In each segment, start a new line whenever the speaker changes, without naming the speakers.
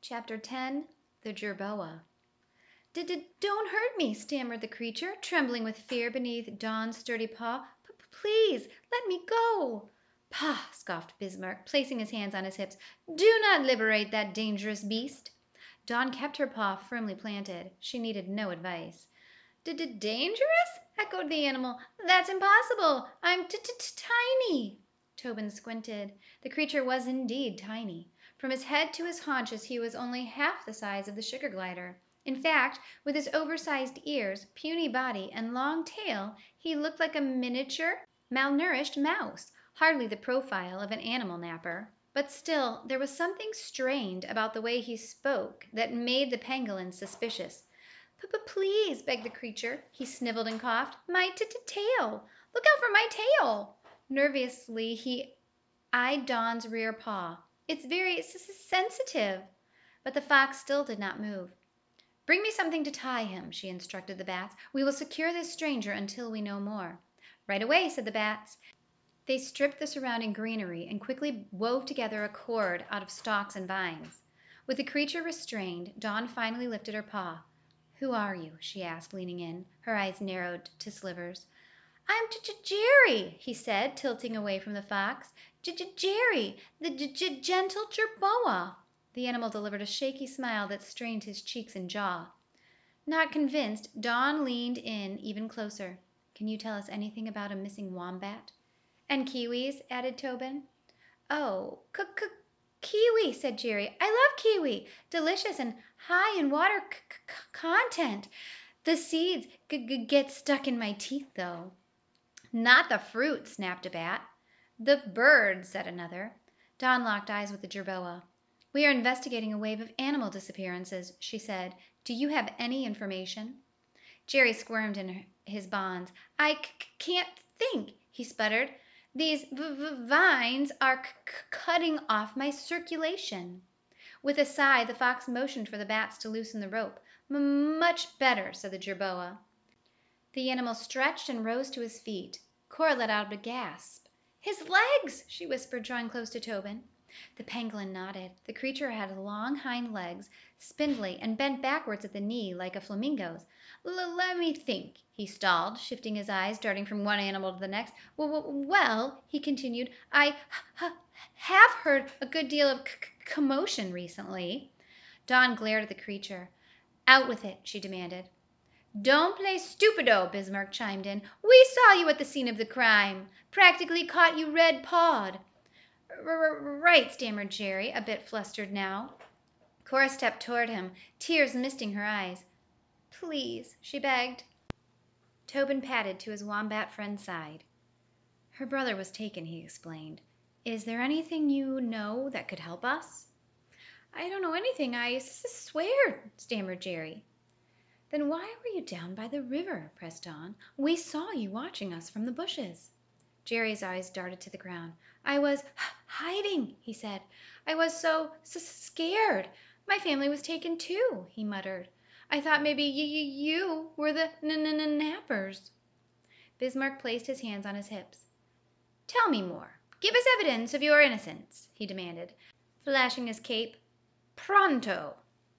Chapter 10. The Jerboa. Don't hurt me, stammered the creature, trembling with fear beneath Dawn's sturdy paw. Please, let me go. Pah, scoffed Bismarck, placing his hands on his hips. Do not liberate that dangerous beast. Dawn kept her paw firmly planted. She needed no advice. Dangerous? Echoed the animal. That's impossible. I'm tiny. Tobin squinted. The creature was indeed tiny. From his head to his haunches he was only half the size of the sugar glider. In fact, with his oversized ears, puny body, and long tail, he looked like a miniature, malnourished mouse, hardly the profile of an animal napper. But still, there was something strained about the way he spoke that made the pangolin suspicious. Please, begged the creature. He sniveled and coughed. My tail! Look out for my tail! Nervously, he eyed Dawn's rear paw. It's very sensitive. But the fox still did not move. Bring me something to tie him, she instructed the bats. We will secure this stranger until we know more. Right away, said the bats. They stripped the surrounding greenery and quickly wove together a cord out of stalks and vines. With the creature restrained, Dawn finally lifted her paw. Who are you? She asked, leaning in. Her eyes narrowed to slivers. I'm Jerry, he said, tilting away from the fox. Jerry, the gentle jerboa. The animal delivered a shaky smile that strained his cheeks and jaw. Not convinced, Dawn leaned in even closer. Can you tell us anything about a missing wombat? And kiwis, added Tobin. Oh, kiwi, said Jerry. I love kiwi. Delicious and high in water content. The seeds get stuck in my teeth, though. Not the fruit, snapped a bat. The bird, said another. Dawn locked eyes with the jerboa. We are investigating a wave of animal disappearances, she said. Do you have any information? Jerry squirmed in his bonds. I can't think, he sputtered. These vines are cutting off my circulation. With a sigh, the fox motioned for the bats to loosen the rope. Much better, said the jerboa. The animal stretched and rose to his feet. Cora let out a gasp. His legs, she whispered, drawing close to Tobin. The pangolin nodded. The creature had long hind legs, spindly, and bent backwards at the knee like a flamingo's. Let me think, he stalled, shifting his eyes, darting from one animal to the next. Well, he continued, I have heard a good deal of commotion recently. Dawn glared at the creature. Out with it, she demanded. Don't play stupido, Bismarck chimed in. We saw you at the scene of the crime. Practically caught you red-pawed. Right, stammered Jerry, a bit flustered now. Cora stepped toward him, tears misting her eyes. Please, she begged. Tobin padded to his wombat friend's side. Her brother was taken, he explained. Is there anything you know that could help us? I don't know anything, I swear, stammered Jerry. Then why were you down by the river? Pressed Dawn. We saw you watching us from the bushes. Jerry's eyes darted to the ground. I was hiding, he said. I was so scared. My family was taken too, he muttered. I thought maybe you were the nappers. Bismarck placed his hands on his hips. Tell me more. Give us evidence of your innocence, he demanded, flashing his cape. Pronto.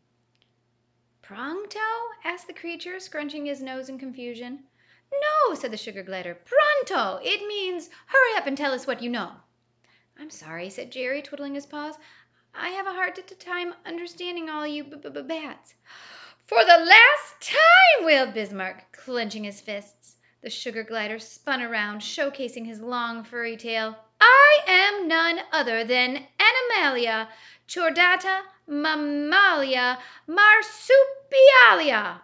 Pronto? Asked the creature, scrunching his nose in confusion. No, said the sugar glider. Pronto! It means hurry up and tell us what you know. I'm sorry, said Jerry, twiddling his paws. I have a hard time understanding all you bats. For the last time, wailed Bismarck, clenching his fists. The sugar glider spun around, showcasing his long, furry tail. I am none other than Animalia chordata mammalia marsupialia.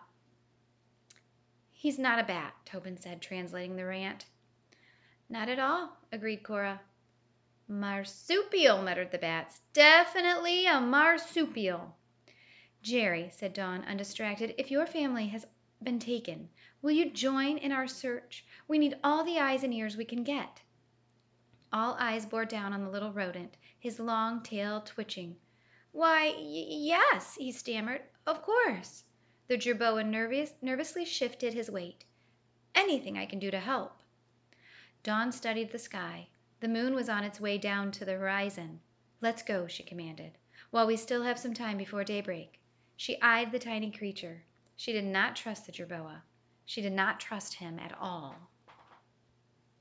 He's not a bat, Tobin said, translating the rant. Not at all, agreed Cora. Marsupial, muttered the bats. Definitely a marsupial. Jerry, said Dawn, undistracted, if your family has been taken, will you join in our search? We need all the eyes and ears we can get. All eyes bore down on the little rodent, his long tail twitching. Why, yes, he stammered. Of course. The jerboa nervously shifted his weight. Anything I can do to help. Dawn studied the sky. The moon was on its way down to the horizon. Let's go, she commanded. while we still have some time before daybreak." She eyed the tiny creature. She did not trust the jerboa. She did not trust him at all.